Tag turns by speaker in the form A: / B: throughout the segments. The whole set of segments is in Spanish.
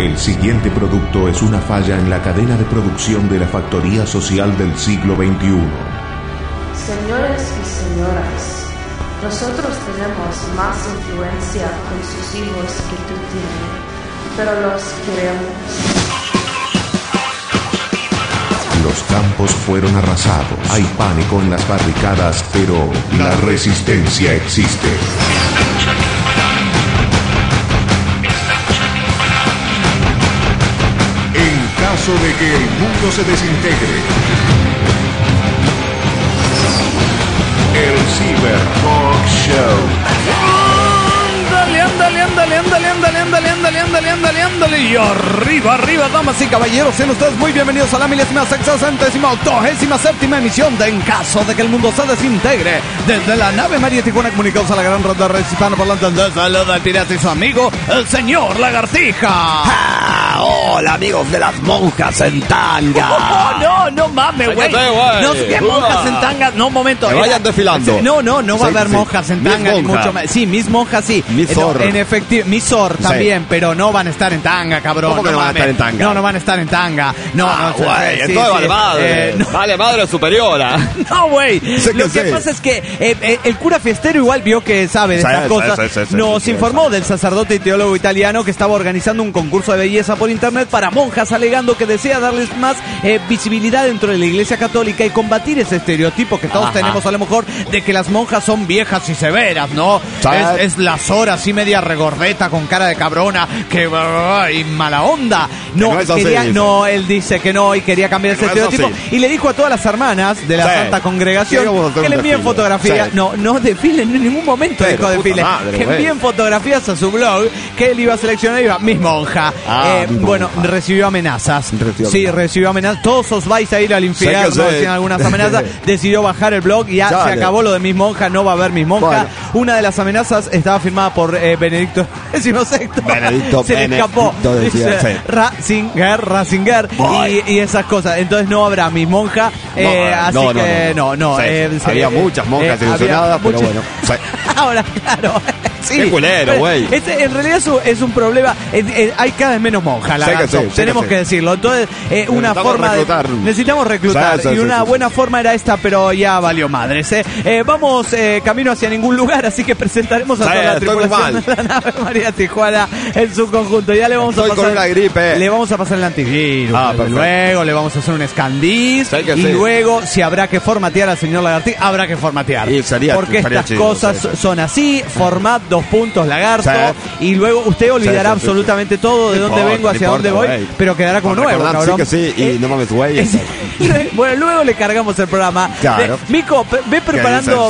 A: El siguiente producto es una falla en la cadena de producción de la factoría social del siglo XXI.
B: Señores y señoras, nosotros tenemos más influencia con sus hijos que tú tienes, pero los queremos.
A: Los campos fueron arrasados. Hay pánico en las barricadas, pero la resistencia existe. En caso de que el mundo se desintegre, el Cyberpunk Show.
C: Ándale. Y arriba, damas y caballeros, sean ustedes muy bienvenidos a la 1687ª emisión de En Caso de que el Mundo se Desintegre. Desde la nave María Tijuana, comunicados a la gran ronda red hispanoparlante, desde saluda al pirata y su amigo, el señor Lagartija.
D: ¡Ah! Hola, amigos de las monjas en tanga.
C: No mames, güey. No, ¿qué monjas en tanga? No, un momento.
D: Que vayan desfilando.
C: No va a haber monjas en tanga, ni mucho más. Sí, mis monjas sí. En efectivo, Misor también, pero no van a estar en tanga, cabrón.
D: ¿Cómo que no van a estar en tanga?
C: No van a estar en tanga.
D: Güey, entonces vale madre. Vale madre superiora.
C: No, güey. Lo que pasa es que el cura fiestero igual vio que sabe de estas cosas. Nos informó del sacerdote y teólogo italiano que estaba organizando un concurso de belleza por internet para monjas, alegando que desea darles más visibilidad dentro de la Iglesia Católica y combatir ese estereotipo que todos tenemos a lo mejor de que las monjas son viejas y severas, ¿no? Es la Sora así media regordeta con cara de cabrona y mala onda. No, él dice que no y quería cambiar ese estereotipo y le dijo a todas las hermanas de la Santa Congregación que le envíen fotografías. No desfilen en ningún momento, dijo desfilen. Que envíen fotografías a su blog que él iba a seleccionar y iba mis monjas. Recibió amenazas. Recibió amenazas. Todos os vais a ir al infierno, decían algunas amenazas. Decidió bajar el blog y ya se acabó lo de mis monjas, no va a haber mis monjas. Una de las amenazas estaba firmada por Benedicto XVI. Se le escapó. Dice, Ratzinger y esas cosas. Entonces no habrá mis monjas.
D: Había muchas monjas ilusionadas, pero bueno.
C: Ahora, claro. Sí,
D: qué culero, güey.
C: En realidad es un problema. Hay cada vez menos monjas, tenemos que decirlo. Entonces, una forma necesitamos reclutar. Y una buena forma era esta, pero ya valió madres. Vamos camino hacia ningún lugar, así que presentaremos a toda la tripulación de la nave María Tijuana en su conjunto. Ya le vamos a pasar
D: con una gripe.
C: Le vamos a pasar el antivirus. Luego le vamos a hacer un scandiz. Y luego, si habrá que formatear al señor Lagartí, habrá que formatear. Porque estas cosas son así, formato 2 puntos lagarto, y luego usted olvidará absolutamente todo de dónde vengo, hacia dónde voy, pero quedará como nuevo, cabrón.
D: Y no mames, güey.
C: Bueno, luego le cargamos el programa.
D: Claro.
C: Mico, ve preparando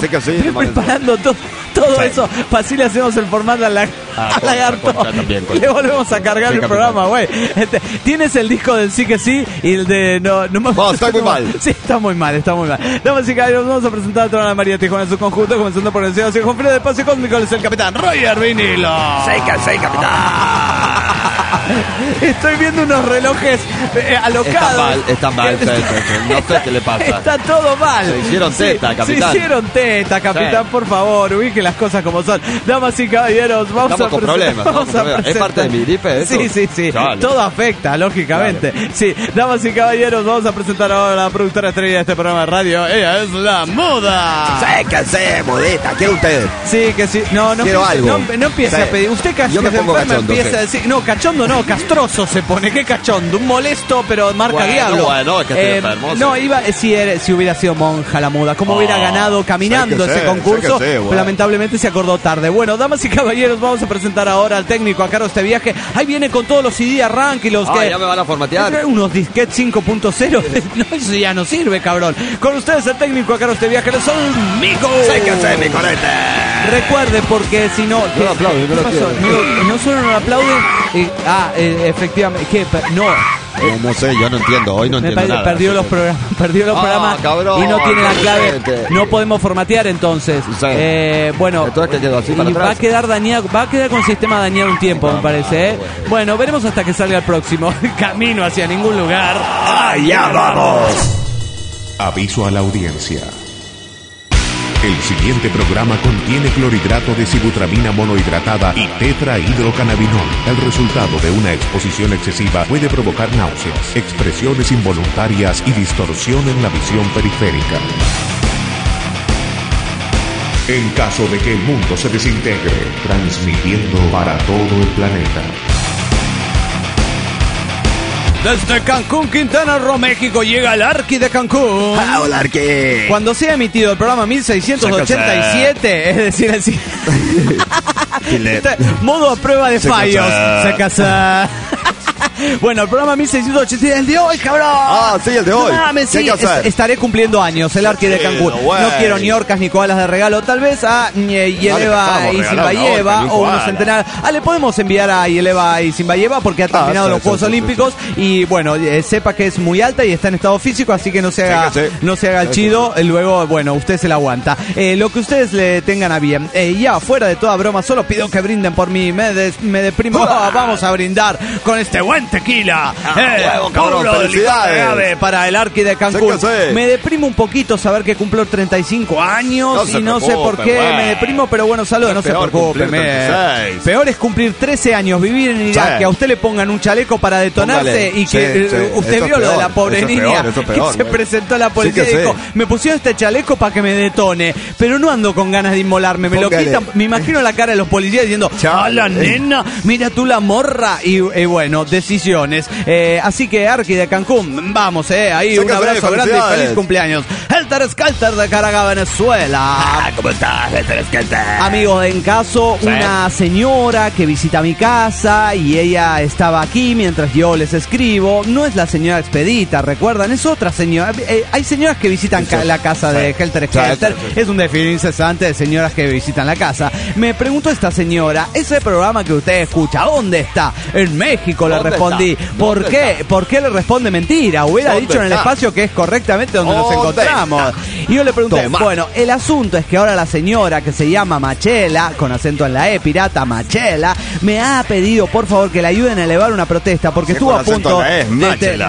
C: todo eso, para así le hacemos el formato al lagarto. Le volvemos a cargar el programa, güey. Tienes el disco del sí que sí y el de no
D: está muy mal.
C: Sí, está muy mal. Damas y caballeros, vamos a presentar a toda la María Tijuana en su conjunto, comenzando por el señor con frío de espacio cósmico, es el capitán Roger Vinilo.
D: Sí, capitán.
C: Estoy viendo unos relojes alocados.
D: Están mal. No sé qué le pasa.
C: Está todo mal.
D: Se hicieron teta, capitán.
C: Se hicieron teta, capitán, por favor, ubique las cosas como son. Damas y caballeros,
D: estamos con problemas. ¿Es parte de mi gripe eso?
C: Sí. Chale. Todo afecta, lógicamente. Claro. Sí, damas y caballeros, vamos a presentar ahora a la productora estrella de este programa de radio. Ella es la Muda.
D: Séquense, Mudita. ¿Quiere usted?
C: Sí, que sí. No empiece a pedir. Usted
D: yo me pongo cachondo,
C: empieza a decir. No, cachondo no, castroso se pone. ¿Qué cachondo? Un molesto, pero marca diablo.
D: Bueno, es que estoy enfermo.
C: No, si hubiera sido monja la Muda, ¿cómo hubiera ganado caminando ese concurso? Lamentablemente se acordó tarde. Bueno, damas y caballeros, vamos a presentar ahora al técnico a cargo de este viaje. Ahí viene con todos los CD arranque y los que...
D: ya me van a formatear.
C: Unos disquetes 5.0. No, eso ya no sirve, cabrón. Con ustedes el técnico a cargo de este viaje, son Mico.
D: Séquense, mi colete.
C: Recuerde, porque si no...
D: No aplauden,
C: no solo no aplauden. Efectivamente. ¿Qué? No.
D: No sé, yo no entiendo. Hoy no entiendo nada.
C: Perdió los programas
D: cabrón,
C: y no tiene la clave. No podemos formatear entonces. Bueno,
D: entonces ¿qué quedó así para atrás?
C: Va a quedar dañado, va a quedar con el sistema dañado un tiempo, me parece. Bueno, veremos hasta que salga el próximo. Camino hacia ningún lugar.
D: ¡Allá vamos!
A: Aviso a la audiencia. El siguiente programa contiene clorhidrato de sibutramina monohidratada y tetrahidrocannabinol. El resultado de una exposición excesiva puede provocar náuseas, expresiones involuntarias y distorsión en la visión periférica. En caso de que el mundo se desintegre, transmitiendo para todo el planeta.
C: Desde Cancún, Quintana Roo, México, llega el Arqui de Cancún.
D: ¡Hola, Arqui!
C: Cuando sea emitido el programa 1687, es decir, así. Modo a prueba de fallos. Se casa. Bueno, el programa 1687, el de hoy, cabrón.
D: Ah, sí, el de hoy.
C: No mames, sí, estaré cumpliendo años, el Arqui de Cancún.
D: Bueno.
C: No quiero ni orcas ni koalas de regalo. Tal vez a Yeleva y Zimbayeva o unos centenares. Le podemos enviar a Yeleva y Zimbayeva porque ha terminado los Juegos Olímpicos. Y bueno, sepa que es muy alta y está en estado físico, así que no se haga el chido. Luego, bueno, usted se la aguanta. Lo que ustedes le tengan a bien. Ya, fuera de toda broma, solo pido que brinden por mí. Me deprimo. Vamos a brindar con este buen tequila.
D: Cabrón, felicidades
C: para el Arqui de Cancún. Me deprimo un poquito saber que cumplo 35 años y no sé por qué me deprimo, pero bueno, saludos, no se preocupe. Peor es cumplir 13 años, vivir en Irak, que a usted le pongan un chaleco para detonarse y que usted vio lo de la pobre niña que se presentó a la policía y dijo, me pusieron este chaleco para que me detone, pero no ando con ganas de inmolarme, me lo quitan. Me imagino la cara de los policías diciendo, chala nena, mira tú la morra, y bueno, decisiones. Así que Arqui de Cancún, vamos, ahí un abrazo grande y feliz cumpleaños. Helter Skelter de Caracas, Venezuela.
D: ¿Cómo estás, Helter Skelter?
C: Amigos, en caso, una señora que visita mi casa y ella estaba aquí mientras yo les escribo. No es la señora Expedita, ¿recuerdan? Es otra señora. Hay señoras que visitan la casa de Helter Skelter. Es un desfile incesante de señoras que visitan la casa. Me preguntó esta señora, ese programa que usted escucha, ¿dónde está? En México, le respondí. ¿Por qué? ¿Por qué le responde mentira? Hubiera dicho en el espacio que es correctamente donde nos encontramos. Y yo le pregunté, bueno, el asunto es que ahora la señora que se llama Machela, con acento en la E, pirata Machela, me ha pedido por favor que le ayuden a elevar una protesta porque estuvo a punto
D: Machela.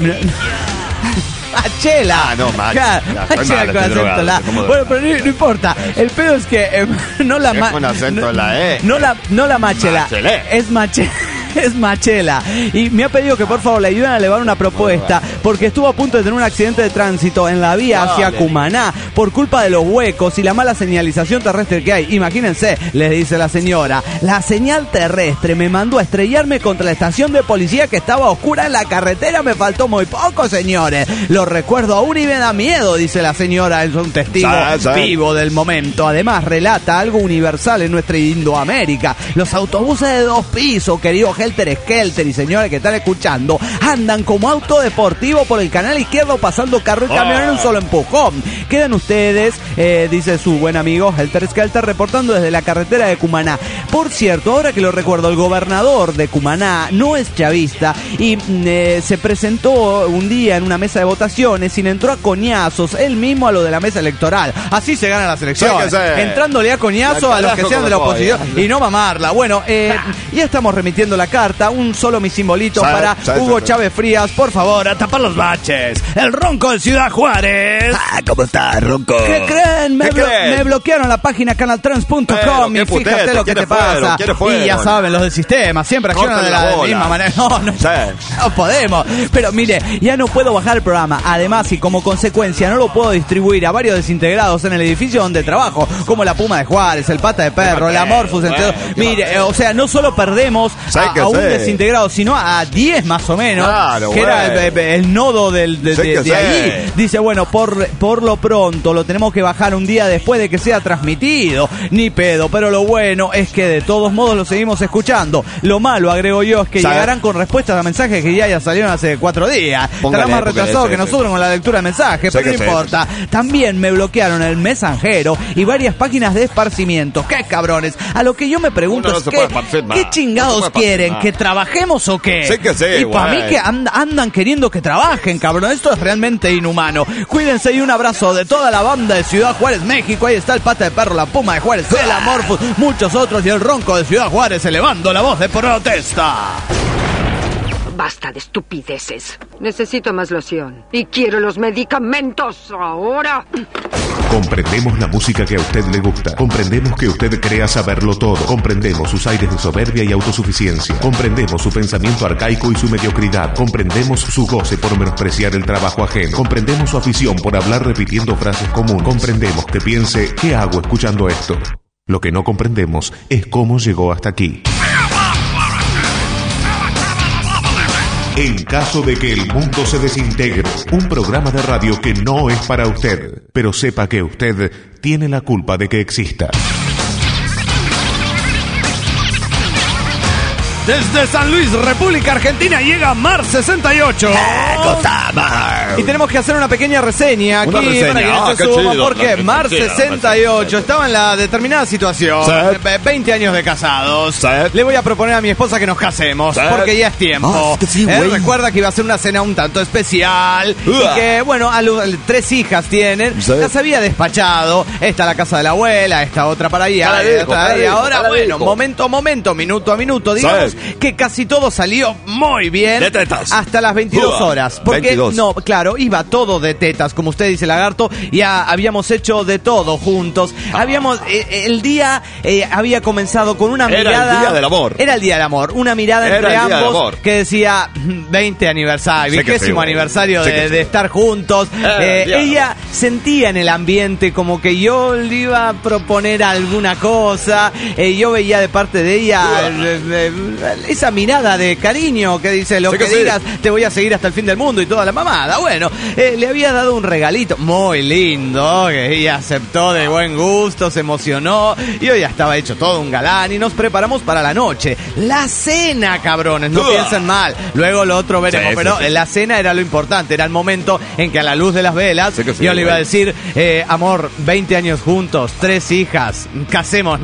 C: Machela.
D: No, Machela.
C: Machela con acento en la. Bueno, pero no importa. El pedo es que no la
D: con acento en la E.
C: No la Machela. Es Machela. Es Machela. Y me ha pedido que por favor le ayuden a elevar una propuesta porque estuvo a punto de tener un accidente de tránsito en la vía hacia Cumaná por culpa de los huecos y la mala señalización terrestre que hay. Imagínense, les dice la señora, la señal terrestre me mandó a estrellarme contra la estación de policía que estaba oscura en la carretera. Me faltó muy poco, señores. Lo recuerdo aún y me da miedo, dice la señora. Es un testigo vivo del momento. Además, relata algo universal en nuestra Indoamérica. Los autobuses de 2 pisos, querido Helter Skelter y señores que están escuchando, andan como auto deportivo por el canal izquierdo pasando carro y camión en un solo empujón. Quedan ustedes, dice su buen amigo Helter Skelter, reportando desde la carretera de Cumaná. Por cierto, ahora que lo recuerdo, el gobernador de Cumaná no es chavista y se presentó un día en una mesa de votaciones y entró a coñazos él mismo a lo de la mesa electoral. Así se gana las elecciones, entrándole a coñazos a los que sean de la oposición y no mamarla. Bueno, ya estamos remitiendo la carta, un solo mi simbolito para Hugo Chávez Frías, por favor, a tapar los baches. El Ronco de Ciudad Juárez.
D: ¿Cómo estás, Ronco?
C: ¿Qué creen? Me bloquearon la página canaltrans.com y fíjate lo que te pasa. Y ya saben, los del sistema siempre accionan de la misma manera. No podemos. Pero mire, ya no puedo bajar el programa. Además, y como consecuencia, no lo puedo distribuir a varios desintegrados en el edificio donde trabajo, como la Puma de Juárez, el Pata de Perro, la Morfus, mire, o sea, no solo perdemos a un desintegrado, sino a 10 más o menos, que era el nodo de allí. Dice, bueno, por lo pronto lo tenemos que bajar un día después de que sea transmitido. Ni pedo, pero lo bueno es que de todos modos lo seguimos escuchando. Lo malo, agrego yo, es que llegarán con respuestas a mensajes que ya salieron hace 4 días. Estará más retrasado que nosotros con la lectura de mensajes, pero no importa. También me bloquearon el mensajero y varias páginas de esparcimiento. ¡Qué cabrones! A lo que yo me pregunto es ¿qué chingados quieren? ¿Que trabajemos o qué? Y para mí que andan queriendo que trabajen, cabrón. Esto es realmente inhumano. Cuídense y un abrazo de toda la banda de Ciudad Juárez, México. Ahí está el Pata de Perro, la Puma de Juárez, el Amorfus, muchos otros y el Ronco de Ciudad Juárez elevando la voz de protesta.
E: Basta de estupideces. Necesito más loción. Y quiero los medicamentos ahora.
A: Comprendemos la música que a usted le gusta. Comprendemos que usted crea saberlo todo. Comprendemos sus aires de soberbia y autosuficiencia. Comprendemos su pensamiento arcaico y su mediocridad. Comprendemos su goce por menospreciar el trabajo ajeno. Comprendemos su afición por hablar repitiendo frases comunes. Comprendemos que piense, ¿qué hago escuchando esto? Lo que no comprendemos es cómo llegó hasta aquí. En caso de que el mundo se desintegre, un programa de radio que no es para usted, pero sepa que usted tiene la culpa de que exista.
C: Desde San Luis, República Argentina, llega Mar 68. Y tenemos que hacer una pequeña reseña aquí. Para que suba, porque Mar 68 estaba en la determinada situación. 20 años de casados. Le voy a proponer a mi esposa que nos casemos, porque ya es tiempo. Recuerda que iba a ser una cena un tanto especial. Y que, bueno, 3 hijas tienen. Las había despachado. Esta la casa de la abuela, esta otra para allá. Y ahora, bueno, momento, minuto a minuto, digamos que casi todo salió muy bien.
D: De tetas.
C: Hasta las 22 horas. Porque,
D: 22.
C: No, claro, iba todo de tetas, como usted dice, Lagarto. Ya habíamos hecho de todo juntos. El día había comenzado con una mirada.
D: Era el día del amor.
C: Era el día del amor. Una mirada entre ambos que decía 20 aniversario, 20º aniversario de estar juntos. Ella sentía en el ambiente como que yo le iba a proponer alguna cosa. Yo veía de parte de ella esa mirada de cariño que dice, lo que digas, te voy a seguir hasta el fin del mundo y toda la mamada. Bueno, le había dado un regalito muy lindo, que ella aceptó de buen gusto, se emocionó, y hoy ya estaba hecho todo un galán, y nos preparamos para la noche. La cena, cabrones, no piensen mal, luego lo otro veremos, pero la cena era lo importante, era el momento en que a la luz de las velas, yo le iba a decir, amor, 20 años juntos, 3 hijas, casémonos.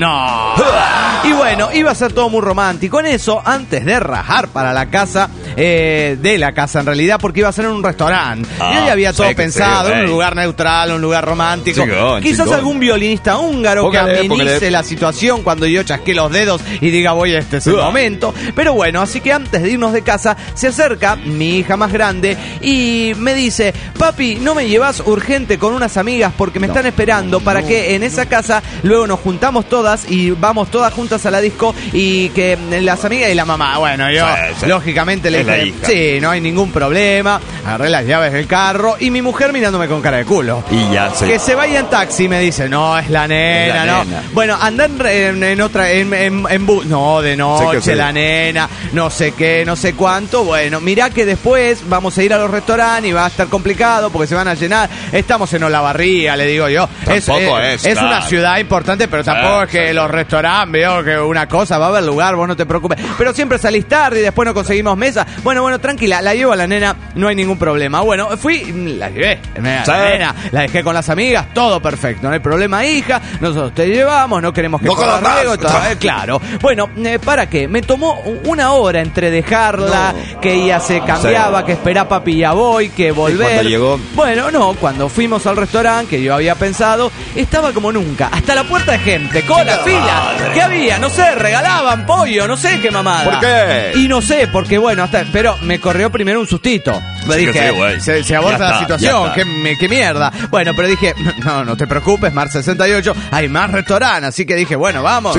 C: Y bueno, iba a ser todo muy romántico. En eso, antes de rajar para la casa, de la casa en realidad, porque iba a ser en un restaurante. Yo ya había todo pensado, en un lugar neutral, un lugar romántico. Quizás algún violinista húngaro que amenice la situación cuando yo chasqué los dedos y diga, voy, este es el momento. Pero bueno, así que antes de irnos de casa, se acerca mi hija más grande y me dice, papi, ¿no me llevas urgente con unas amigas porque me están esperando para que en esa casa luego nos juntamos todas y vamos todas juntas a la disco y que las amigas y la mamá? Bueno, yo lógicamente le dije, sí, no hay ningún problema. Agarré las llaves del carro y mi mujer mirándome con cara de culo. Y ya que se vaya en taxi, me dice, no, es la nena, ¿no? Bueno, anda en otra, en bus. No, de noche, la nena, no sé qué, no sé cuánto. Bueno, mirá que después vamos a ir a los restaurantes y va a estar complicado porque se van a llenar. Estamos en Olavarría, le digo yo. Es una ciudad importante, pero tampoco es que los restaurantes, veo que una cosa, va a haber lugar, vos no te preocupes. Pero siempre salís tarde y después no conseguimos mesa. Bueno, tranquila, la llevo a la nena, no hay ningún problema. Bueno, fui, la llevé, la nena, la dejé con las amigas, todo perfecto, no hay problema, hija, nosotros te llevamos, no queremos que corra riesgo, claro. Bueno, ¿para qué? Me tomó una hora entre dejarla, que ella se cambiaba, que esperá papi, ya voy, que volver. ¿Cuándo llegó? Bueno, cuando fuimos al restaurante, que yo había pensado, estaba como nunca, hasta la puerta de gente, cola, fila, ¿qué había? No sé, regalaban pollo, no sé qué mamada.
D: ¿Por qué?
C: Y no sé, porque bueno, pero me corrió primero un sustito. Me dije, se aborda la situación, qué mierda. Bueno, pero dije, no te preocupes, Mar 68, hay más restaurantes, así que dije, bueno, vamos.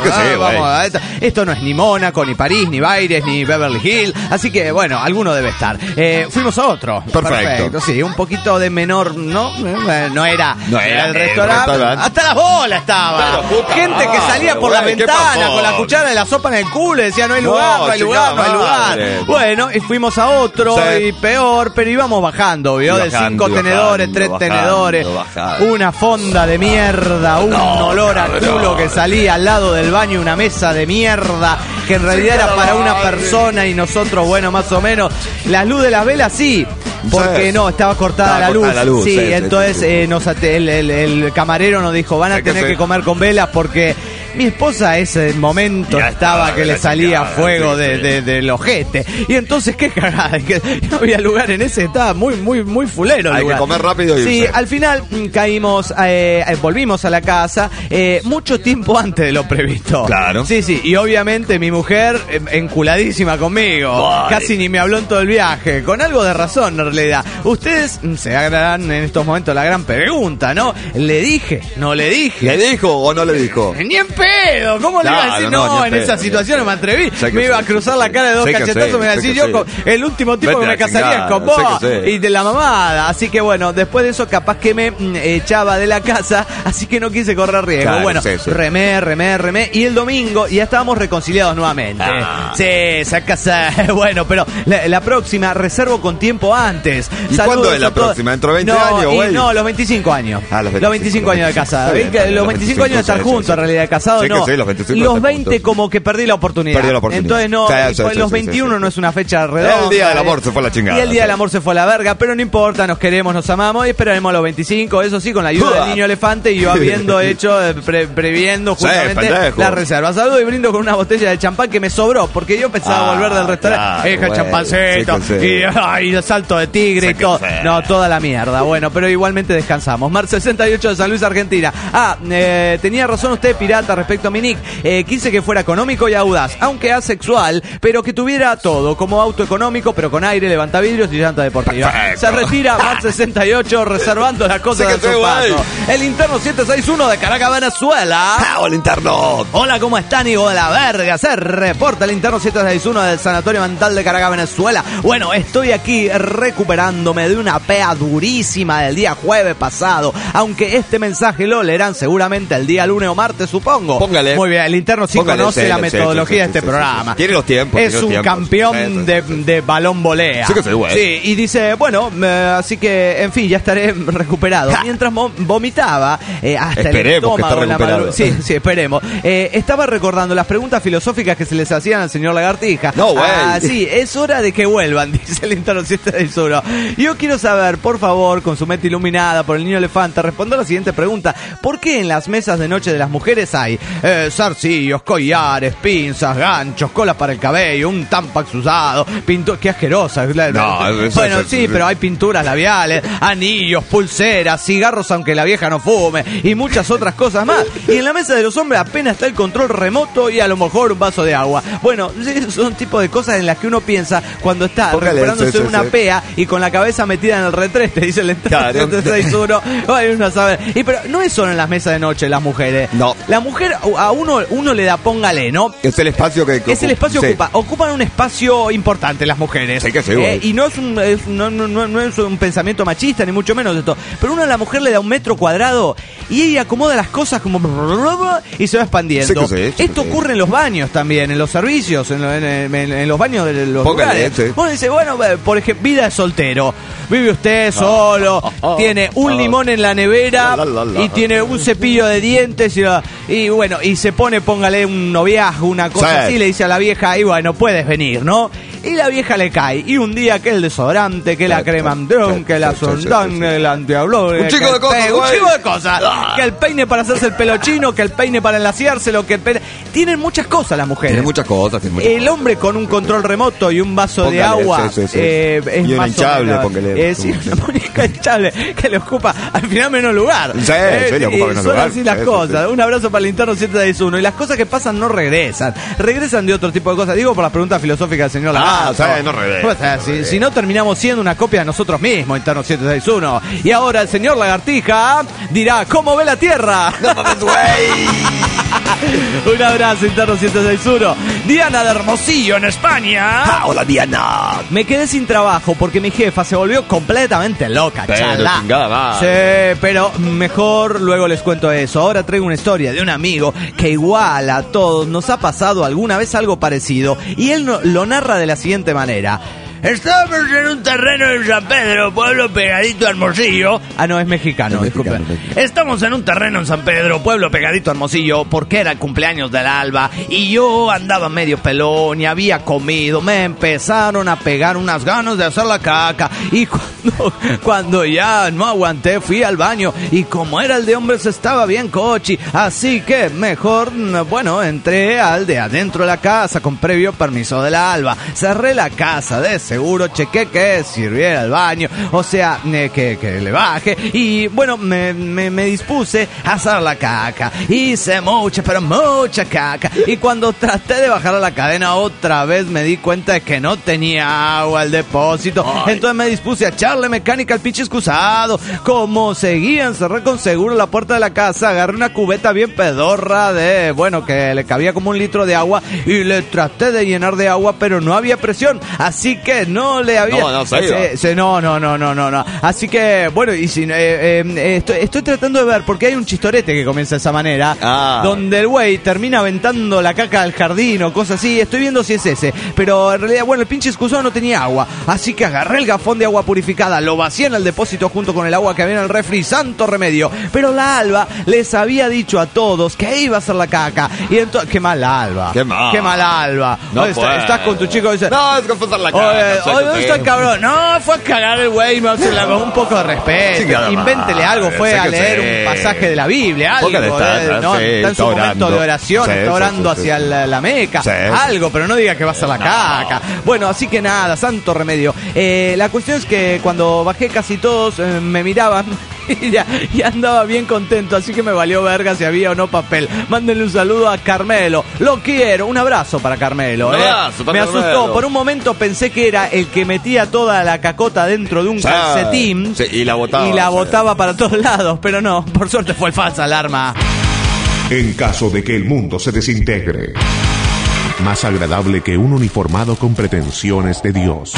C: Esto no es ni Mónaco, ni París, ni Baires, ni Beverly Hills, así que bueno, alguno debe estar. Fuimos a otro. Perfecto, sí, un poquito de menor, no era el restaurante. Hasta las bolas estaba. Gente que salía por la ventana con la cuchara de la sopa en el culo y decía, no hay lugar. Bueno, y fuimos a otro y peor, pero íbamos bajando, ¿vio? De 5 tenedores, 3 tenedores, una fonda de mierda, un olor a culo que salía al lado del baño, una mesa de mierda que en realidad era para una persona y nosotros, bueno, más o menos. La luz de las velas, sí, porque no, estaba cortada la luz. Sí, entonces el camarero nos dijo, van a tener que comer con velas porque Mi esposa ese momento estaba que le salía fuego del ojete. Y entonces, qué cagada, que no había lugar en ese, estaba muy fulero el lugar.
F: Hay que comer rápido y
C: sí, al final caímos, volvimos a la casa mucho tiempo antes de lo previsto.
F: Claro.
C: Sí, y obviamente mi mujer enculadísima conmigo.
F: Ay.
C: Casi ni me habló en todo el viaje. Con algo de razón, en realidad. Ustedes se harán en estos momentos la gran pregunta, ¿no? ¿Le dije? ¿No le dije?
F: ¿Le dijo o no le dijo?
C: Ni en pedo. ¿Cómo le iba a decir? No, en esa situación no me atreví. Me iba a cruzar la cara de dos cachetazos. Me iba a decir yo, el último tipo que me casaría es con vos. Y de la mamada. Así que bueno, después de eso capaz que me echaba de la casa. Así que no quise correr riesgo.
F: Claro,
C: bueno, remé. Y el domingo ya estábamos reconciliados nuevamente. Sí, se casa. Bueno, pero la próxima reservo con tiempo antes.
F: ¿Y cuándo es la próxima? ¿Dentro de 20 años, güey?
C: No, los 25 años.
F: Los 25
C: años de casada. Los 25 años de estar juntos, en realidad, de casado no.
F: Sí,
C: los 20 como que perdí la oportunidad. Entonces no, los 21 no es una fecha redonda.
F: El día del amor se fue a la chingada.
C: Y el día del amor se fue a la verga, pero no importa, nos queremos, nos amamos y esperaremos a los 25, eso sí, con la ayuda del niño elefante y yo habiendo hecho, previendo justamente la reserva. Saludo y brindo con una botella de champán que me sobró, porque yo pensaba volver del restaurante, el champancito, y el salto de tigre y todo. No, toda la mierda. Bueno, pero igualmente descansamos. Mar 68 de San Luis, Argentina. Tenía razón usted, pirata, respecto a mi nick. Quise que fuera económico y audaz, aunque asexual, pero que tuviera todo, como auto económico, pero con aire, levantavidrios y llanta deportiva.
F: Perfecto.
C: Se retira Mar 68, reservando las cosas de su paso. El interno 761 de Caracas, Venezuela.
F: Hola, interno.
C: Hola, ¿cómo están, hijo de la verga? Se reporta el interno 761 del Sanatorio Mental de Caracas, Venezuela. Bueno, estoy aquí recuperándome de una pea durísima del día jueves pasado, aunque este mensaje lo leerán seguramente el día lunes o martes, supongo.
F: Póngale.
C: Muy bien, el interno sí conoce la metodología de este programa.
F: Tiene los tiempos.
C: Es un campeón de balón volea.
F: Sí que soy bueno.
C: Sí, y dice, bueno, así que, en fin, ya estaré recuperado. Mientras vomitaba, hasta
F: esperemos
C: el estómago en la
F: recuperado.
C: Sí, esperemos. Estaba recordando las preguntas filosóficas que se les hacían al señor Lagartija.
F: No, güey.
C: Sí, es hora de que vuelvan, dice el interno 761. Yo quiero saber, por favor, con su mente iluminada por el niño elefante, responder la siguiente pregunta. ¿Por qué en las mesas de noche de las mujeres hay zarcillos, collares, pinzas, ganchos, colas para el cabello, un tampax usado, pintura? Qué asquerosa. Bueno, sí, pero hay pinturas labiales, anillos, pulseras, cigarros aunque la vieja no fume y muchas otras cosas más. Y en la mesa de los hombres apenas está el control remoto y a lo mejor un vaso de agua. Bueno, son tipo de cosas en las que uno piensa cuando está recuperándose una pea y con la cabeza metida en el retrete, dice el interno 761. Ay, uno sabe. Pero no es solo en las mesas de noche las mujeres.
F: No.
C: La mujer, a uno le da póngale, ¿no?
F: Es el espacio que
C: es el espacio que ocupan un espacio importante las mujeres.
F: Sí, que sí,
C: y no es un pensamiento machista, ni mucho menos esto. Pero uno a la mujer le da 1 metro cuadrado y ella acomoda las cosas como y se va expandiendo. Esto ocurre en los baños también, en los servicios, en los baños de los lugares. Uno dice, bueno, por ejemplo, vida de soltero. Vive usted solo, tiene un limón en la nevera y tiene un cepillo de dientes y bueno, y se pone, póngale un noviazgo, una cosa así, le dice a la vieja, y bueno, puedes venir, ¿no? Y la vieja le cae. Y un día que el desodorante, que la crema andrón, que la sondán, el antiablón,
F: un chico de
C: cosas, que el peine para hacerse el pelo chino, que el peine para enlaciárselo, que el peine... Tienen muchas cosas las mujeres.
F: Tienen muchas cosas.
C: El hombre con un control remoto y un vaso de agua es
F: y una hinchable, póngale.
C: Sí, una muñeca hinchable que le ocupa al final menos lugar.
F: Sí, le ocupa menos
C: son
F: lugar.
C: Así las cosas. Un abrazo para el interno 761. Y las cosas que pasan no regresan. Regresan de otro tipo de cosas. Digo por las preguntas filosóficas del señor Lagarto.
F: No regresan.
C: Pues, si no terminamos siendo una copia de nosotros mismos, interno 761. Y ahora el señor Lagartija dirá, ¿cómo ve la Tierra?
F: No mames, güey.
C: Un abrazo, interno 761. Diana de Hermosillo, en España.
F: Hola, Diana.
C: Me quedé sin trabajo porque mi jefa se volvió completamente loca, chalá. Sí, pero mejor luego les cuento eso. Ahora traigo una historia de un amigo que igual a todos nos ha pasado alguna vez algo parecido y él lo narra de la siguiente manera.
G: Estamos en un terreno en San Pedro, pueblo pegadito a Hermosillo.
C: Ah, no, es mexicano, disculpen.
G: Estamos en un terreno en San Pedro, pueblo pegadito a Hermosillo, porque era el cumpleaños del Alba y yo andaba medio pelón y había comido. Me empezaron a pegar unas ganas de hacer la caca y cuando ya no aguanté fui al baño y como era el de hombres estaba bien cochi, así que mejor, bueno, entré al de adentro de la casa con previo permiso del Alba. Cerré la casa, de seguro chequé que sirviera el baño, o sea, que le baje y bueno, me dispuse a hacer la caca. Hice mucha, pero mucha caca y cuando traté de bajar a la cadena otra vez me di cuenta de que no tenía agua al depósito. Entonces me dispuse a echarle mecánica al pinche excusado. Como seguía, encerré con seguro la puerta de la casa, agarré una cubeta bien pedorra de, bueno, que le cabía como 1 litro de agua y le traté de llenar de agua, pero no había presión, así que no le había... No. Así que, bueno, y si estoy tratando de ver, porque hay un chistorete que comienza de esa manera, donde el güey termina aventando la caca al jardín o cosas así. Estoy viendo si es ese, pero en realidad, bueno, el pinche excusado no tenía agua, así que agarré el gafón de agua purificada, lo vacié en el depósito junto con el agua que había en el refri, santo remedio. Pero la Alba les había dicho a todos que iba a hacer la caca, y entonces, qué mal Alba. Qué mal Alba.
F: No
C: estás con tu chico y dices,
F: no, es que fue a hacer la caca.
C: Oye, ¿dónde está el cabrón? No, fue a cagar el güey, un poco de respeto. Invéntele algo, fue a leer un pasaje de la Biblia, algo. Está en su momento de oración, está orando hacia la Meca, algo, pero no diga que va a hacer la caca. Bueno, así que nada, santo remedio. La cuestión es que cuando bajé casi todos me miraban y andaba bien contento, así que me valió verga si había o no papel. Mándenle un saludo a Carmelo, lo quiero, un abrazo para Carmelo. Me asustó, por un momento pensé que era el que metía toda la cacota dentro de un calcetín
F: y la botaba
C: para todos lados, pero no, por suerte fue el falsa alarma.
A: En caso de que el mundo se desintegre, más agradable que un uniformado con pretensiones de Dios.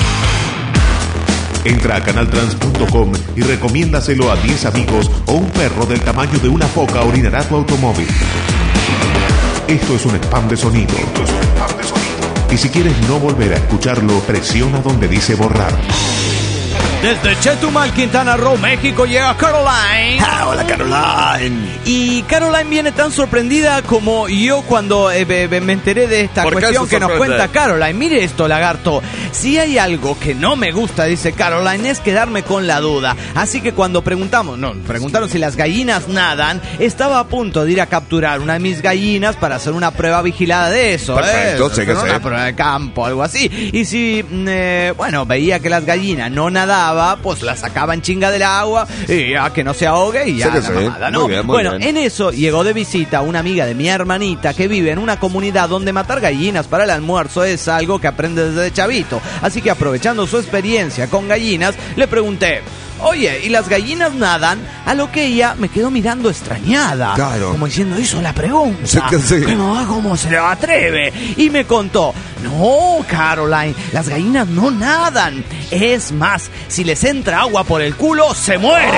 A: Entra a canaltrans.com y recomiéndaselo a 10 amigos o un perro del tamaño de una foca orinará tu automóvil. Esto es un spam de sonido. Y si quieres no volver a escucharlo, presiona donde dice borrar.
C: Desde Chetumal, Quintana Roo, México, llega Caroline.
F: Hola, Caroline.
C: Y Caroline viene tan sorprendida como yo cuando me enteré de esta cuestión que nos cuenta Caroline. Mire esto, lagarto. Si hay algo que no me gusta, dice Caroline, es quedarme con la duda. Así que cuando preguntaron si las gallinas nadan, estaba a punto de ir a capturar una de mis gallinas para hacer una prueba vigilada de eso.
F: Perfecto, sé que sé.
C: Una prueba de campo, algo así. Y si, veía que las gallinas no nadaban, pues la sacaba en chinga del agua y ya que no se ahogue y ya la mamada, ¿no? Muy bien. En eso llegó de visita una amiga de mi hermanita que vive en una comunidad donde matar gallinas para el almuerzo es algo que aprende desde chavito. Así que aprovechando su experiencia con gallinas, le pregunté: oye, ¿y las gallinas nadan? A lo que ella me quedó mirando extrañada.
F: Claro.
C: Como diciendo, hizo la pregunta.
F: Sí.
C: ¿Cómo se le atreve? Y me contó, no, Caroline, las gallinas no nadan. Es más, si les entra agua por el culo, se mueren.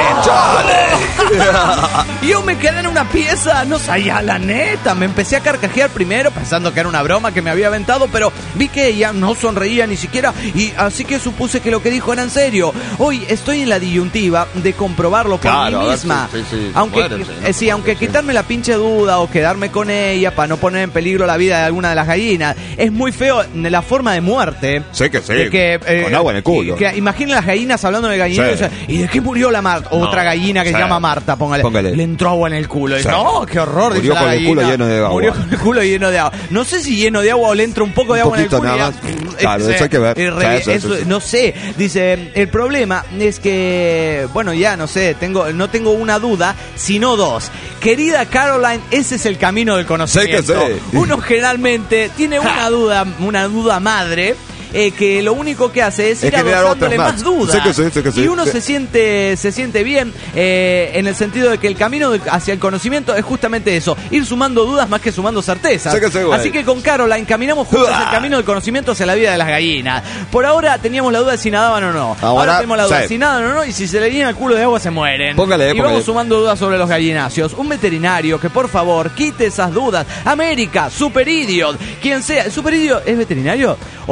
C: Yo me quedé en una pieza, no sabía la neta. Me empecé a carcajear primero, pensando que era una broma que me había aventado, pero vi que ella no sonreía ni siquiera, y así que supuse que lo que dijo era en serio. Hoy estoy en la disyuntiva de comprobarlo por mí misma. Aunque quitarme la pinche duda o quedarme con ella para no poner en peligro la vida de alguna de las gallinas, es muy feo la forma de muerte.
F: Sí. Con agua en el culo.
C: Imaginen las gallinas hablando en el gallinero. Sí. ¿Y de qué murió la Marta? Otra gallina que se llama Marta, póngale. Le entró agua en el culo. Sí. No, qué horror.
F: Murió con el culo lleno de agua.
C: Murió con el culo lleno de agua. No sé si lleno de agua o le entra un poco de agua en el culo.
F: Nada más. Claro, eso hay que ver.
C: No sé. Dice, el problema es que, bueno, ya no sé, no tengo una duda, sino dos. Querida Caroline, ese es el camino del conocimiento. Uno generalmente tiene una duda madre, que lo único que hace es ir adosándole más dudas. Y uno se siente bien, en el sentido de que el camino hacia el conocimiento es justamente eso, ir sumando dudas más que sumando certezas. Así que con Caroline caminamos juntos el camino del conocimiento hacia la vida de las gallinas. Por ahora teníamos la duda de si nadaban o no. Ahora tenemos la duda de si nadan o no, y si se le llena el culo de agua se mueren. Y vamos sumando dudas sobre los gallináceos. Un veterinario que por favor quite esas dudas. América, Super Idiot, quien sea. ¿Super Idiot es veterinario? ¿O nada más por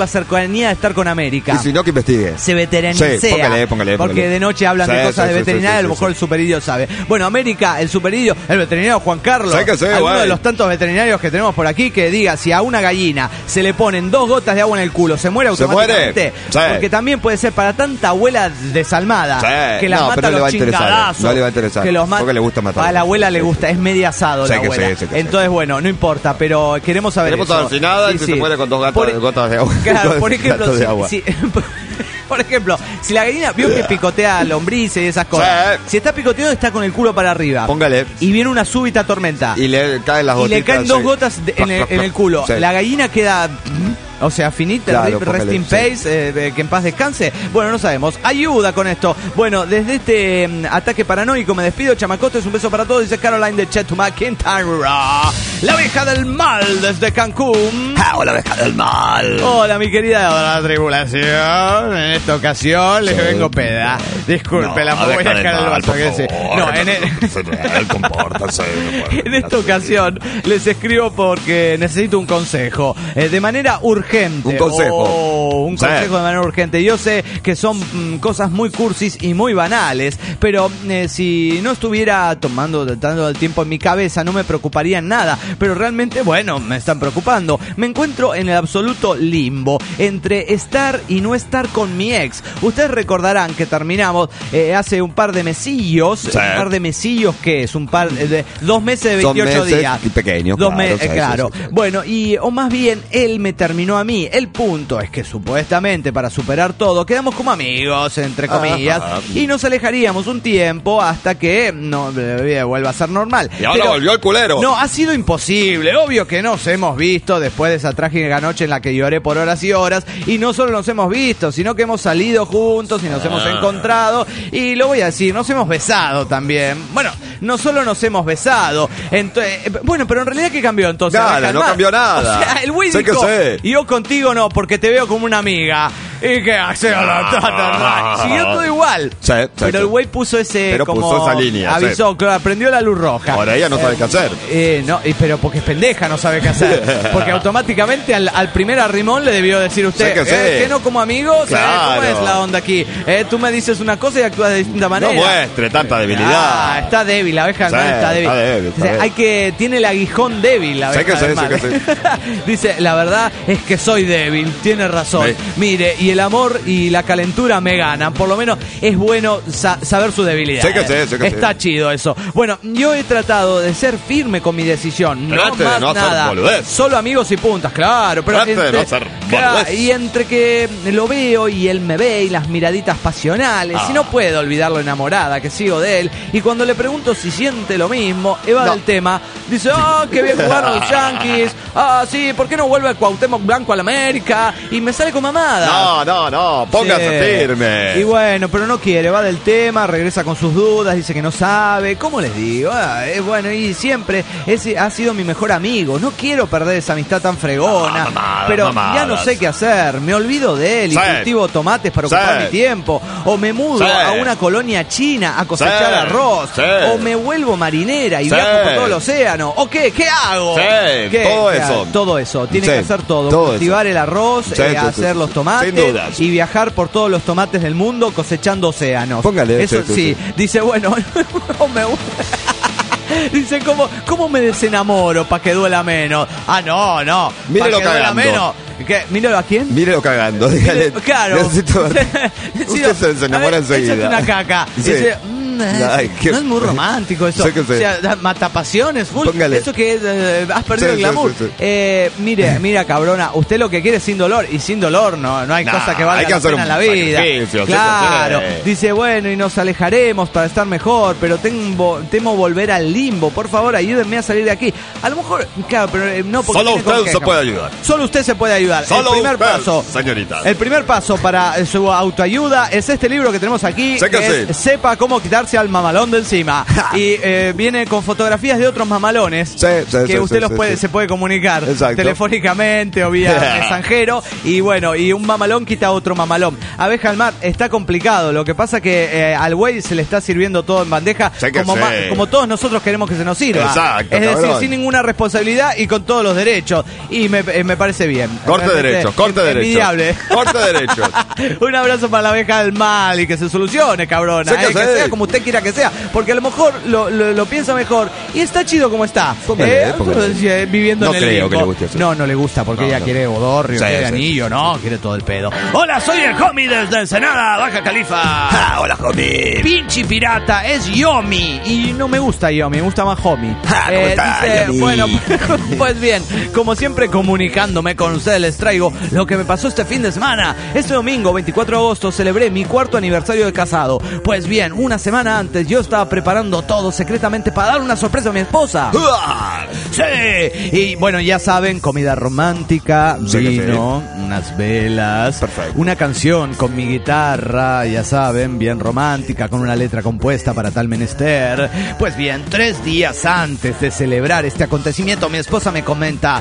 C: la cercanía de estar con América.
F: Y si no, que investigue.
C: Se veteranice.
F: Sí, póngale.
C: Porque de noche hablan de cosas de veterinaria, a lo mejor el superidio sabe. Bueno, América, el superidio, el veterinario Juan Carlos, alguno de los tantos veterinarios que tenemos por aquí, que diga si a una gallina se le ponen 2 gotas de agua en el culo, ¿se muere automáticamente?
F: Sí.
C: Porque también puede ser para tanta abuela desalmada que las mata a los chingadazos.
F: No le va a interesar.
C: Que los
F: porque le gusta matar.
C: A la abuela le gusta, es media asado la abuela. Entonces, bueno, no importa, pero queremos saber eso.
F: Queremos saber si nada y si se muere con 2 gotas de agua.
C: Claro, por ejemplo, por ejemplo, si la gallina vio que picotea lombrices y esas cosas, si está picoteando está con el culo para arriba.
F: Póngale.
C: Y viene una súbita tormenta.
F: Y le caen las gotitas.
C: Y le caen 2 gotas en el culo. La gallina queda... O sea, finita, claro, rest in peace, que en paz descanse. Bueno, no sabemos. Ayuda con esto. Bueno, desde este ataque paranoico me despido. Chamacotes, un beso para todos. Dice Caroline de Chet McIntyre. La abeja del mal desde Cancún.
D: Hola, abeja del mal.
C: Hola, mi querida tribulación. En esta ocasión les vengo peda. Disculpe, la voy a dejar el vaso. No, en esta ocasión les escribo porque necesito un consejo. De manera urgente.
F: Un consejo.
C: Un consejo de manera urgente. Yo sé que son cosas muy cursis y muy banales, pero si no estuviera tomando tanto el tiempo en mi cabeza no me preocuparía en nada, pero realmente, bueno, me están preocupando. Me encuentro en el absoluto limbo entre estar y no estar con mi ex. Ustedes recordarán que terminamos hace un par de mesillos. Sí. Un par de mesillos, ¿qué es? Un par de 2 meses de 28 días.
F: Y pequeños.
C: 2 meses, claro. Bueno, o más bien, él me terminó a mí. El punto es que supuestamente para superar todo quedamos como amigos, entre comillas, y nos alejaríamos un tiempo hasta que no vuelva a ser normal.
F: Y ahora volvió el culero.
C: No, ha sido imposible. Obvio que nos hemos visto después de esa trágica noche en la que lloré por horas y horas, y no solo nos hemos visto, sino que hemos salido juntos y nos hemos encontrado, y lo voy a decir, nos hemos besado también. Bueno, no solo nos hemos besado, bueno, pero en realidad ¿qué cambió entonces?
F: Nada, no cambió nada.
C: O sea, el güey dijo, yo contigo no, porque te veo como una amiga. ¿Y qué hace? Siguió todo igual. Pero el güey puso
F: puso esa línea.
C: Avisó, claro, prendió la luz roja.
F: Ahora ella no sabe qué hacer.
C: No, pero porque es pendeja, no sabe qué hacer. Porque automáticamente al primer arrimón le debió decir usted, que no como amigos,
F: claro.
C: ¿Cómo es la onda aquí? Tú me dices una cosa y actúas de distinta manera.
F: No muestre tanta debilidad.
C: Está débil, la abeja está débil. Tiene el aguijón débil, la abeja del mal. Dice, la verdad es que soy débil, tiene razón. Mire, y el amor y la calentura me ganan. Por lo menos es bueno saber su debilidad. Está chido eso. Bueno, yo he tratado de ser firme con mi decisión. No más nada. Solo amigos y puntas, claro. Pero y entre que lo veo y él me ve y las miraditas pasionales, y no puedo olvidar lo enamorada que sigo de él. Y cuando le pregunto si siente lo mismo, evade el tema. Dice, qué bien jugaron los Yankees. Sí, ¿por qué no vuelve el Cuauhtémoc Blanco a la América? Y me sale con mamada.
F: No, póngase firme.
C: Y bueno, pero no quiere, va del tema, regresa con sus dudas, dice que no sabe. ¿Cómo les digo? Bueno, y siempre ese ha sido mi mejor amigo. No quiero perder esa amistad tan fregona, pero ya no sé qué hacer. Me olvido de él y cultivo tomates para ocupar mi tiempo. O me mudo a una colonia china a cosechar arroz. O me vuelvo marinera y viajo por todo el océano. ¿O qué? ¿Qué hago? Todo eso. Tiene que hacer todo. Cultivar el arroz, hacer los tomates.
F: Sin dudas.
C: Y viajar por todos los tomates del mundo cosechando océanos.
F: Póngale
C: eso. Sí. Dice, bueno, dice, ¿cómo me desenamoro para que duela menos? No.
F: Mírelo cagando.
C: ¿Mírelo a quién?
F: Mírelo cagando. Dígale.
C: Claro.
F: Usted se enamora enseguida.
C: Échate una caca.
F: Sí.
C: Dice, no es muy romántico eso. O sea, matapasiones. Eso que has perdido el glamour. Mira, cabrona, usted lo que quiere es sin dolor. Y sin dolor no hay cosa que valga la pena en la vida. Claro. Dice, bueno, y nos alejaremos para estar mejor, pero temo volver al limbo. Por favor, ayúdenme a salir de aquí. A lo mejor, claro, pero no porque
F: solo usted se puede ayudar.
C: Solo usted se puede ayudar.
F: Solo
C: el primer paso,
F: señorita.
C: El primer paso para su autoayuda es este libro que tenemos aquí. Que es Sepa cómo quitar sacarse al mamalón de encima. Y viene con fotografías de otros mamalones que usted se puede comunicar telefónicamente o vía mensajero. Y bueno, y un mamalón quita otro mamalón. Abeja al mar, está complicado. Lo que pasa que al güey se le está sirviendo todo en bandeja como todos nosotros queremos que se nos sirva.
F: Exacto,
C: es decir, sin ninguna responsabilidad y con todos los derechos. Y me parece bien.
F: Corte derecho.
C: Envidiable.
F: Corte derecho.
C: Un abrazo para la abeja del mal y que se solucione, cabrona. Que sea como usted quiera que sea. Porque a lo mejor lo piensa mejor. Y está chido como está. Viviendo en el
F: creo
C: limbo.
F: Que le guste eso.
C: No le gusta porque ella quiere bodorrio, quiere anillo, quiere todo el pedo. Hola, soy el homie desde Ensenada, Baja Califa.
D: Hola, homie.
C: Pinche pirata, es Yomi. Y no me gusta Yomi, me gusta más homie. Dice, bueno, pues bien, como siempre comunicándome con ustedes, les traigo lo que me pasó este fin de semana. Este domingo, 24 de agosto, celebré mi 4º aniversario de casado. Pues bien, una semana antes yo estaba preparando todo secretamente para dar una sorpresa a mi esposa. Sí, y bueno, ya saben, comida romántica, vino, unas velas, una canción con mi guitarra, ya saben, bien romántica, con una letra compuesta para tal menester. Pues bien, 3 días antes de celebrar este acontecimiento, mi esposa me comenta: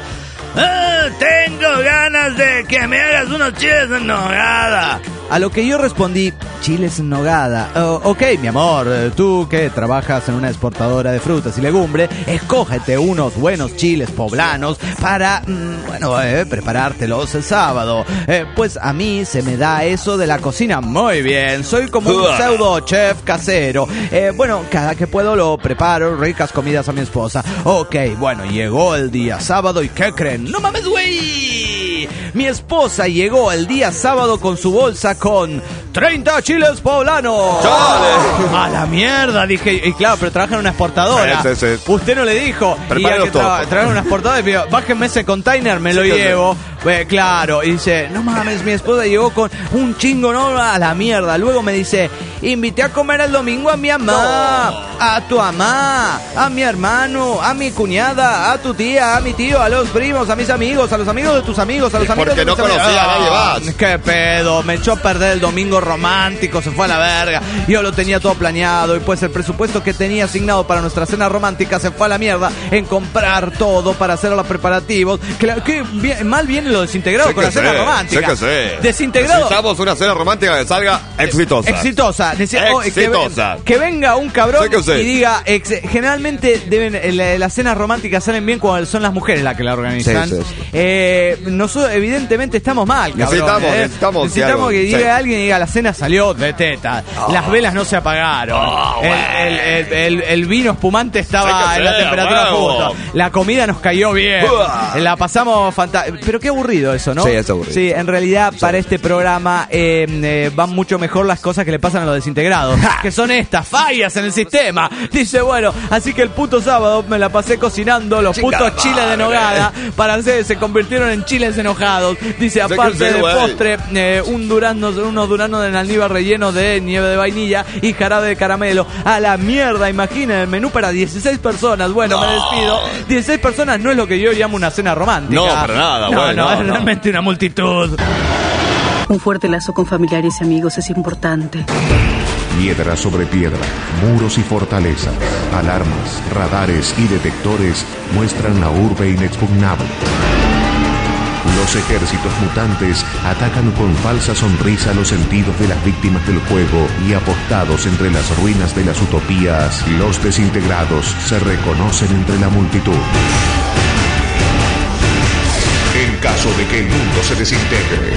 C: tengo ganas de que me hagas unos chiles en nogada. A lo que yo respondí: chiles en nogada. Ok, mi amor, tú que trabajas en una exportadora de frutas y legumbres, escógete unos buenos chiles poblanos para, preparártelos el sábado. Pues a mí se me da eso de la cocina muy bien. Soy como un pseudo chef casero. Cada que puedo lo preparo, ricas comidas a mi esposa. Ok, bueno, llegó el día sábado y ¿qué creen? ¡No mames, güey! Mi esposa llegó el día sábado con su bolsa con 30 chiles poblanos. ¡Chale! A la mierda, dije. Y claro, pero trabaja en una exportadora.
F: Sí.
C: Usted no le dijo.
F: Prepáralos todo.
C: Trabaja en una exportadora y dijo, bájenme ese container, me lo llevo. Claro, y dice, no mames, mi esposa llegó con un chingo, no, a la mierda. Luego me dice, invité a comer el domingo a mi mamá, a tu mamá, a mi hermano, a mi cuñada, a tu tía, a mi tío, a los primos, a mis amigos, a los amigos de tus amigos, a los amigos de
F: mis amigos. Porque no conocía a nadie más.
C: Qué pedo, me echó a perder el domingo romántico, se fue a la verga. Yo lo tenía todo planeado y pues el presupuesto que tenía asignado para nuestra cena romántica se fue a la mierda en comprar todo para hacer los preparativos. Que mal viene lo desintegrado con la cena romántica. Desintegrado.
F: Necesitamos una cena romántica que salga exitosa.
C: Exitosa. Que venga un cabrón y diga, generalmente las cenas románticas salen bien cuando son las mujeres las que la organizan. Nosotros evidentemente estamos mal, cabrón. Necesitamos que diga alguien y diga, la cena salió de teta, las velas no se apagaron, el vino espumante estaba en la temperatura justa, la comida nos cayó bien, la pasamos fantástico. Pero qué aburrido eso, ¿no?
F: Sí, es aburrido.
C: Sí, en realidad para este programa van mucho mejor las cosas que le pasan a los desintegrados, que son estas fallas en el sistema. Dice, bueno, así que el puto sábado me la pasé cocinando los putos chiles de nogada se convirtieron en chiles enojados. Dice, aparte de postre, unos duranos de almíbar rellenos de nieve de vainilla y jarabe de caramelo. A la mierda, imaginen el menú para 16 personas. Bueno, me despido. 16 personas no es lo que yo llamo una cena romántica.
F: No, para nada,
C: es realmente una multitud.
H: Un fuerte lazo con familiares y amigos es importante.
A: Piedra sobre piedra, muros y fortalezas, alarmas, radares y detectores muestran la urbe inexpugnable. Los ejércitos mutantes atacan con falsa sonrisa los sentidos de las víctimas del juego y apostados entre las ruinas de las utopías, los desintegrados se reconocen entre la multitud. En caso de que el mundo se desintegre.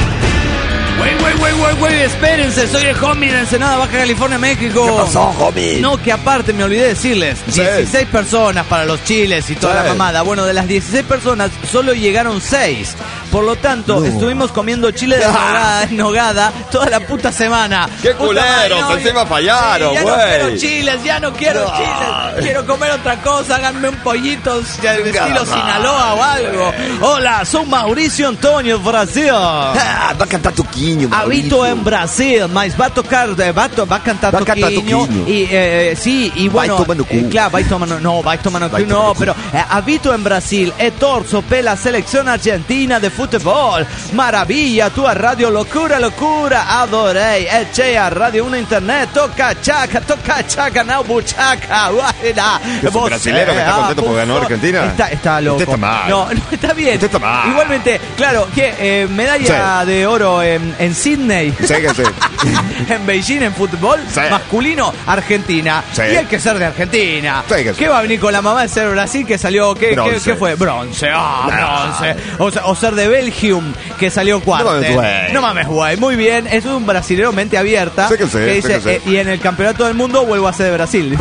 C: Güey, espérense, soy el homie de Ensenada, Baja California, México.
D: ¿Qué pasó, homie?
C: No, que aparte me olvidé decirles, 16 personas para los chiles y toda la mamada. Bueno, de las 16 personas solo llegaron 6. Por lo tanto, estuvimos comiendo chile de nogada toda la puta semana.
F: ¡Qué culeros! Encima fallaron, güey.
C: Ya no quiero chiles. Quiero comer otra cosa. Háganme un pollito de estilo Sinaloa o algo. Hola, soy Mauricio Antonio, Brasil.
D: Va a cantar Toquinho,
C: Habito en Brasil, mas va a cantar Toquinho. Y bueno, claro, vai tomando cu no, pero habito en Brasil e torço pela selección argentina de fútbol fútbol. Maravilla, tu a radio, locura, adorei. Eche a radio, una internet, toca chaca, no buchaca.
F: Es un brasilero que está contento porque ganó Argentina.
C: Está loco.
F: Usted está mal.
C: No, está bien.
F: Usted está mal.
C: Igualmente, claro, que medalla de oro en Sydney.
F: Sí, que sí.
C: En Beijing, en fútbol masculino, Argentina.
F: Sí.
C: Y hay que ser de Argentina.
F: Sí, que sí.
C: ¿Qué va a venir con la mamá de ser Brasil que salió? ¿Qué fue? Bronce. Bronce. O ser de Belgium que salió cuarto. No mames, güey. Muy bien. Es un brasilero mente abierta.
F: Sí, que sí,
C: que dice, y en el campeonato del mundo vuelvo a ser de Brasil.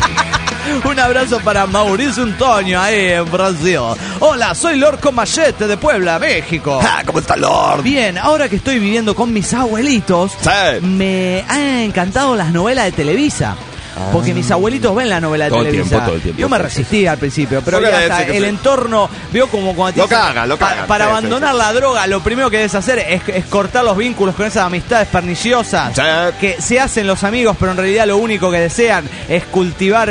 C: Un abrazo para Mauricio Antonio ahí en Brasil. Hola, soy Lord Comachete de Puebla, México.
D: ¿Cómo está, Lord?
C: Bien, ahora que estoy viviendo con mis abuelitos, me han encantado las novelas de Televisa. Porque mis abuelitos ven la novela de Televisa.
F: Todo el tiempo.
C: Yo me resistí al principio, pero ya hasta el entorno, veo como cuando te
F: lo cagan.
C: para abandonar la droga, lo primero que debes hacer es cortar los vínculos con esas amistades perniciosas que se hacen los amigos, pero en realidad lo único que desean es cultivar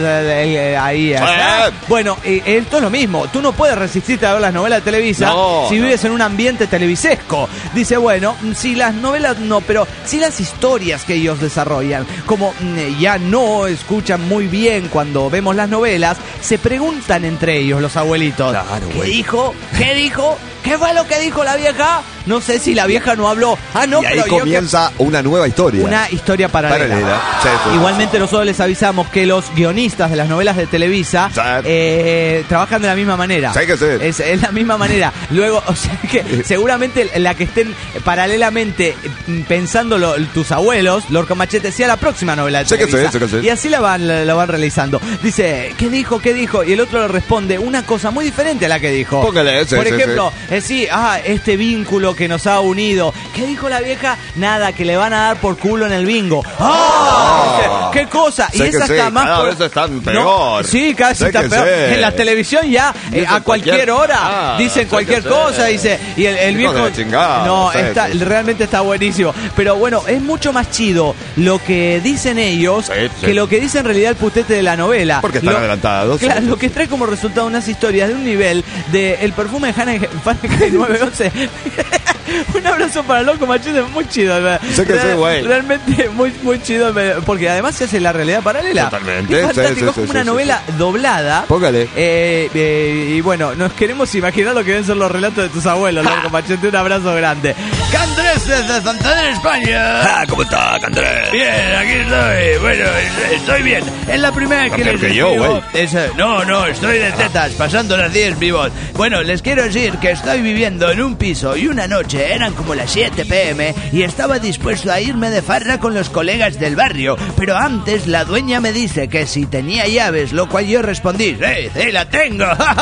C: ahí. Bueno, esto es lo mismo. Tú no puedes resistirte a ver las novelas de Televisa si vives en un ambiente televisesco. Dice, bueno, si las novelas no, pero si las historias que ellos desarrollan, como ya no escuchan muy bien cuando vemos las novelas, se preguntan entre ellos los abuelitos.
F: Claro,
C: ¿Qué dijo? ¿Qué dijo? ¿Qué fue lo que dijo la vieja? No sé si la vieja no habló.
F: Y ahí comienza una nueva historia.
C: Una historia paralela.
F: Sí.
C: Igualmente nosotros les avisamos que los guionistas de las novelas de Televisa trabajan de la misma manera.
F: Sí, que sí.
C: Es la misma manera. Luego, o sea que seguramente la que estén paralelamente pensando tus abuelos, Lord Comachete, sea la próxima novela de Televisa.
F: Sí.
C: Y así la van realizando. Dice, ¿qué dijo? Y el otro le responde una cosa muy diferente a la que dijo.
F: Póngale,
C: por ejemplo, este vínculo que nos ha unido. ¿Qué dijo la vieja? Nada, que le van a dar por culo en el bingo. ¿Qué cosa?
F: Y esa está más... Cada vez están peor.
C: Sí, cada vez está peor. En la televisión ya, a cualquier hora, dicen cualquier cosa, dice. Y el viejo... realmente está buenísimo. Pero bueno, es mucho más chido lo que dicen ellos que lo que dice en realidad el putete de la novela.
F: Porque están adelantados.
C: Claro, lo que trae como resultado unas historias de un nivel de el perfume de Fahrenheit 911. Un abrazo para Loco Machete, muy chido. Realmente muy chido, porque además se hace la realidad paralela.
F: Totalmente.
C: Es fantástico, es como una novela doblada.
F: Póngale.
C: Y bueno, nos queremos imaginar lo que deben ser los relatos de tus abuelos, Loco Machete. Un abrazo grande. Candrés desde Santander, España.
D: ¿Cómo está, Candrés?
G: Bien, aquí estoy. Bueno, estoy bien. Es la primera vez que les escribo. No, estoy de tetas, pasando las 10 vivos. Bueno, les quiero decir que estoy viviendo en un piso y una noche eran como las 7 p.m. y estaba dispuesto a irme de farra con los colegas del barrio, pero antes la dueña me dice que si tenía llaves, lo cual yo respondí, sí, la tengo,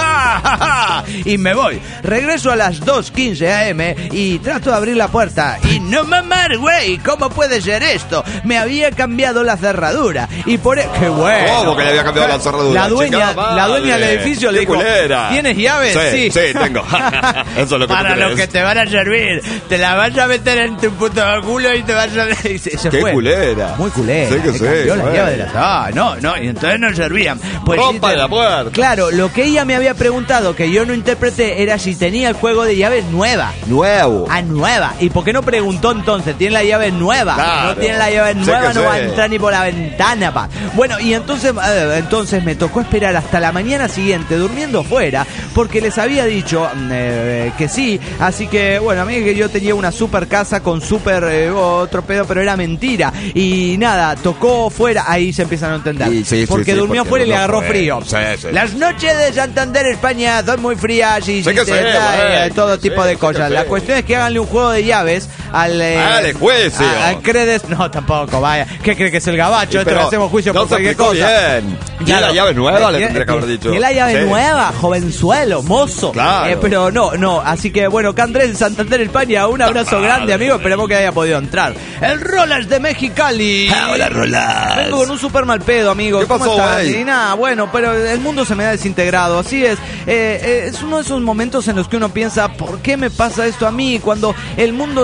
G: y me voy. Regreso a las 2:15 a.m. y trato de abrir la puerta y no mamar, güey, ¿cómo puede ser esto? Me había cambiado la cerradura y por eso... ¡Qué bueno!
F: ¿Cómo que le había cambiado la cerradura?
C: La dueña del edificio le dijo,
F: culera.
C: ¿Tienes llaves?
F: Sí, tengo. Eso es lo que
G: para lo que te van a servir. Te la vas a meter en tu puto culo y te vas a...
F: ¡Qué culera!
C: Muy culera.
F: Sí, que sí.
C: Cambió la llave de la... No, y entonces no servían. Pues
F: ¡rompa la puerta!
C: Claro, lo que ella me había preguntado, que yo no interpreté, era si tenía el juego de llaves nueva.
F: Nuevo.
C: Nueva. ¿Y por qué no preguntó entonces? ¿Tiene la llave nueva?
F: Claro.
C: No tiene la llave nueva, no va a
F: sí.
C: entrar ni por la ventana, pa. Bueno, y entonces me tocó esperar hasta la mañana siguiente, durmiendo fuera, porque les había dicho que sí. Así que, bueno, a mí que yo tenía una super casa con super otro pedo, pero era mentira. Y nada, tocó fuera, ahí se empiezan a entender. Porque durmió fuera y le agarró frío.
F: Sí.
C: Las noches de Santander, España, son muy frías y todo tipo de cosas. La cuestión es que háganle un juego de llaves al
F: juicio.
C: Al Credes. No, tampoco, vaya. ¿Qué cree que es el gabacho? Esto le hacemos juicio por cualquier cosa.
F: Bien. ¿Y la llave nueva? Le tendría que haber dicho.
C: ¿Y la llave nueva? Jovenzuelo, mozo.
F: Claro.
C: Pero no. Así que bueno, Candrés, Santander, España, un abrazo grande, amigo. Esperemos que haya podido entrar. El Rolas de Mexicali.
D: Hola, Rolas.
C: Vengo con un super mal pedo, amigo.
F: ¿Qué pasó,
C: ¿Cómo estás?
F: güey?
C: Y nada, bueno, pero el mundo se me ha desintegrado. Así es. Es uno de esos momentos en los que uno piensa, ¿por qué me pasa esto a mí? Cuando el mundo nos parece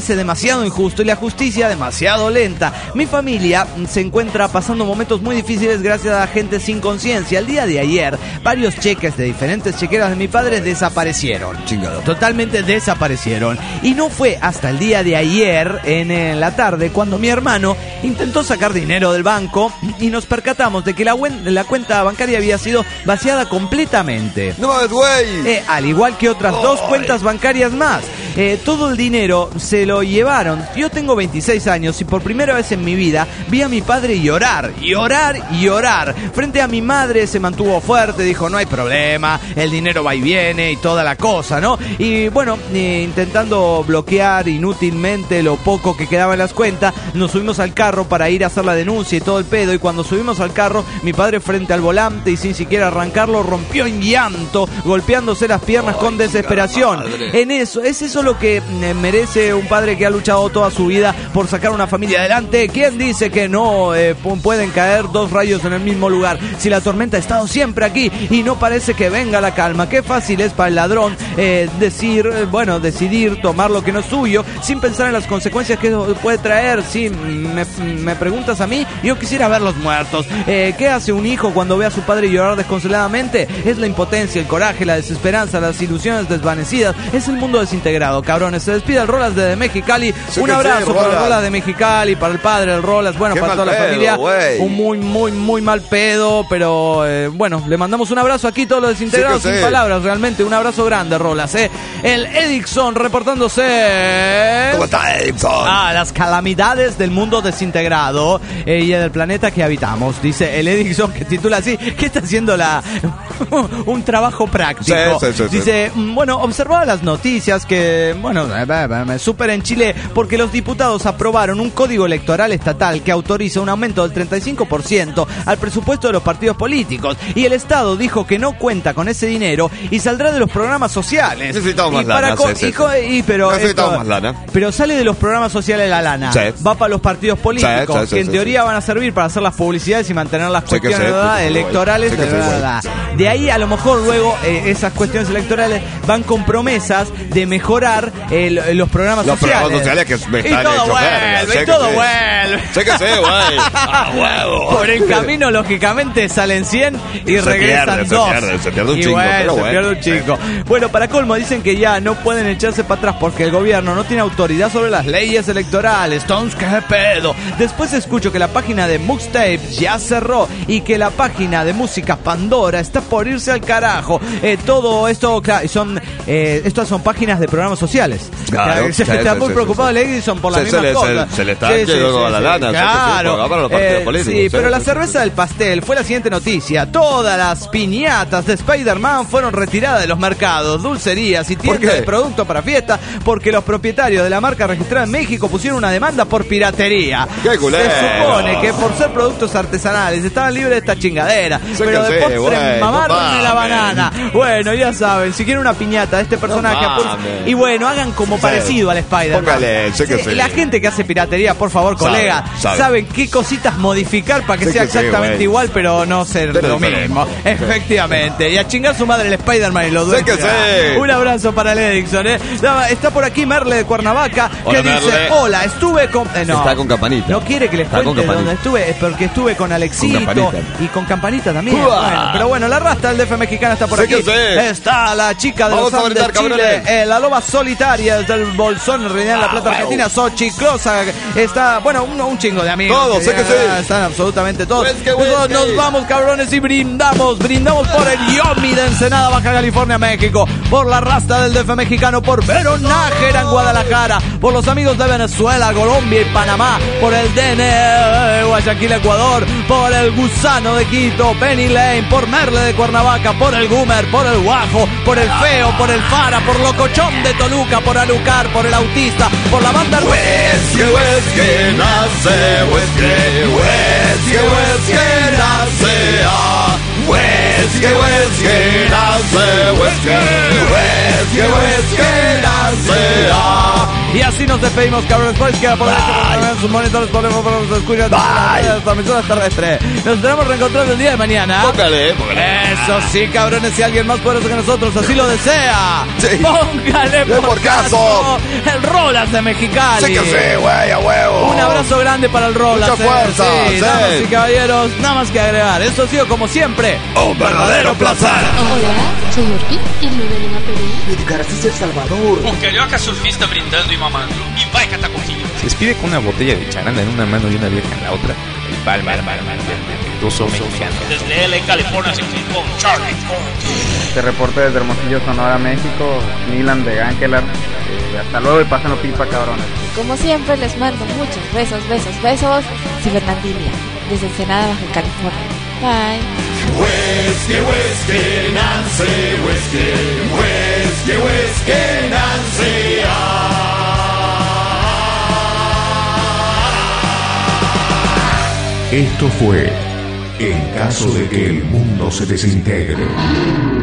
C: parece demasiado injusto y la justicia demasiado lenta. Mi familia se encuentra pasando momentos muy difíciles gracias a gente sin conciencia. El día de ayer, varios cheques de diferentes chequeras de mi padre desaparecieron.
F: Chingado.
C: Totalmente desaparecieron. Y no fue hasta el día de ayer, en la tarde, cuando mi hermano intentó sacar dinero del banco y nos percatamos de que la cuenta bancaria había sido vaciada completamente.
F: No mames, güey.
C: Al igual que otras dos cuentas bancarias más. Todo el dinero se lo llevaron. Yo tengo 26 años y por primera vez en mi vida vi a mi padre llorar. Frente a mi madre se mantuvo fuerte, dijo no hay problema, el dinero va y viene y toda la cosa, ¿no? Y bueno, intentando bloquear inútilmente lo poco que quedaba en las cuentas, nos subimos al carro para ir a hacer la denuncia y todo el pedo. Y cuando subimos al carro, mi padre frente al volante y sin siquiera arrancarlo rompió en llanto, golpeándose las piernas con desesperación. Es eso lo que merece un padre que ha luchado toda su vida por sacar una familia adelante. ¿Quién dice que no pueden caer dos rayos en el mismo lugar? Si la tormenta ha estado siempre aquí y no parece que venga la calma. Qué fácil es para el ladrón decidir tomar lo que no es suyo sin pensar en las consecuencias que eso puede traer. Si me preguntas a mí, yo quisiera verlos muertos. ¿Qué hace un hijo cuando ve a su padre llorar desconsoladamente? Es la impotencia, el coraje, la desesperanza, las ilusiones desvanecidas. Es el mundo desintegrado, cabrones. Se despide el Rolas de Mexicali. Un abrazo para el Rolas de Mexicali, para el padre del Rolas, bueno, para toda la familia. Un muy mal pedo, pero bueno, le mandamos un abrazo aquí todos los desintegrados sin palabras, realmente. Un abrazo grande, Rolas. El Edixon reportándose.
F: ¿Cómo está, Edixon?
C: Las calamidades del mundo desintegrado y del planeta que habitamos. Dice el Edixon, que titula así, ¿qué está haciendo un trabajo práctico?
F: Sí.
C: Dice, bueno, observaba las noticias que, bueno, súper en Chile, porque los diputados aprobaron un código electoral estatal que autoriza un aumento del 35% al presupuesto de los partidos políticos. Y el Estado dijo que no cuenta con ese dinero y saldrá de los programas sociales.
F: Necesitamos más lana. Necesitamos más lana.
C: Pero sale de los programas sociales la lana.
F: Sí.
C: Va para los partidos políticos, que en teoría van a servir para hacer las publicidades y mantener las cuestiones electorales. De ahí a lo mejor luego esas cuestiones electorales van con promesas de mejorar los programas sociales.
F: Los programas sociales que me están
C: y todo vuelve.
F: Sé que sí, güey.
C: Por el camino, lógicamente, salen 100 y regresan 2.
F: Se pierde un
C: y
F: chingo.
C: Bueno, se pierde un chingo. Bueno, para colmo, dicen que ya no pueden echarse para atrás porque el gobierno no tiene autoridad sobre las leyes electorales. Stones, qué pedo. Después escucho que la página de Mixtapes ya cerró y que la página de música Pandora está por irse al carajo. Todo esto, claro, estas son páginas de programas sociales.
F: Claro,
C: está muy preocupado el Edison por las mismas cosas.
F: Se le está yendo a la lana.
C: Claro.
F: Para los partidos políticos.
C: Sí, pero la cerveza del pastel fue la siguiente noticia. Todas las piñatas de Spider-Man fueron retiradas de los mercados, dulcerías y tiendas de productos para fiesta porque los propietarios de la marca registrada en México pusieron una demanda por piratería.
F: ¡Qué culero!
C: Se supone que por ser productos artesanales estaban libres de esta chingadera. Pero de postre mamarme la banana. Bueno, ya saben, si quieren una piñata de este personaje, y bueno, hagan como parecido al Spider-Man.
F: Póngale, sé que sí.
C: La gente que hace piratería, por favor, colega, saben qué cositas modificar para que sea exactamente igual, pero no ser lo mismo. Efectivamente. Y a chingar su madre el Spider-Man y lo duele. Un abrazo para el Edixon, Está por aquí Merle de Cuernavaca, que dice, Merle. Hola, estuve con...
F: Está con campanita.
C: No quiere que les cuente dónde estuve, es porque estuve con Alexito y con campanita también. Pero bueno, la rasta del DF mexicana está por aquí. Está la chica de los Andes de Chile, la loba solitaria desde el Bolsón, en realidad en La Plata, Argentina, Xochiclosa. Está, bueno, un chingo de amigos.
F: Todos, sé que sí.
C: Están absolutamente todos. Nosotros nos vamos, cabrones, y brindamos por el Yomi de Ensenada, Baja California, México, por la rasta del DF mexicano, por Vero Nájera en Guadalajara, por los amigos de Venezuela, Colombia y Panamá, por el DN Guayaquil, Ecuador, por el Gusano de Quito, Penny Lane, por Merle de Cuernavaca, por el Gumer, por el Guajo, por el Feo, por el Fara, por Locochón de Toluca, por Alucar, por el Autista, por la banda
F: Whisky nace, Whisky nace, Whisky nace,
C: Y así nos despedimos, cabrones. Por izquierda, por derecha, por sus monitores, por los escuchas de las emisoras terrestres. Nos estaremos reencontrando el día de mañana.
F: Póngale.
C: Eso sí, cabrones, si alguien más poderoso que nosotros así lo desea,
F: sí.
C: Póngale por caso el Rolas de Mexicali.
F: Sí que sí, güey, a huevo.
C: Un abrazo grande para el Rolas.
F: Mucha fuerza.
C: Sí, damas y caballeros, nada más que agregar. Esto ha sido, como siempre,
F: un verdadero placer.
I: Hola, soy Orpi, el modelo de Perú.
D: Edgar Asís El Salvador.
J: Un carioca surfista brindando y mamando. Y vai catacoquillo.
K: Se despide con una botella de charanda en una mano y una vieja en la otra. El palma, ruso mexicano.
J: Desde LA, California, se con Charlie Ford.
L: Este reporte desde Hermosillo, Sonora, México. Milan de Ángelar. Hasta luego y pásenlo pipa, cabrones.
M: Como siempre, les mando muchos besos. Ciberlandinia, desde Ensenada, Baja California. Bye.
A: Whiskey, Nancy, whiskey, Nancy. Esto fue En caso de que el mundo se desintegre.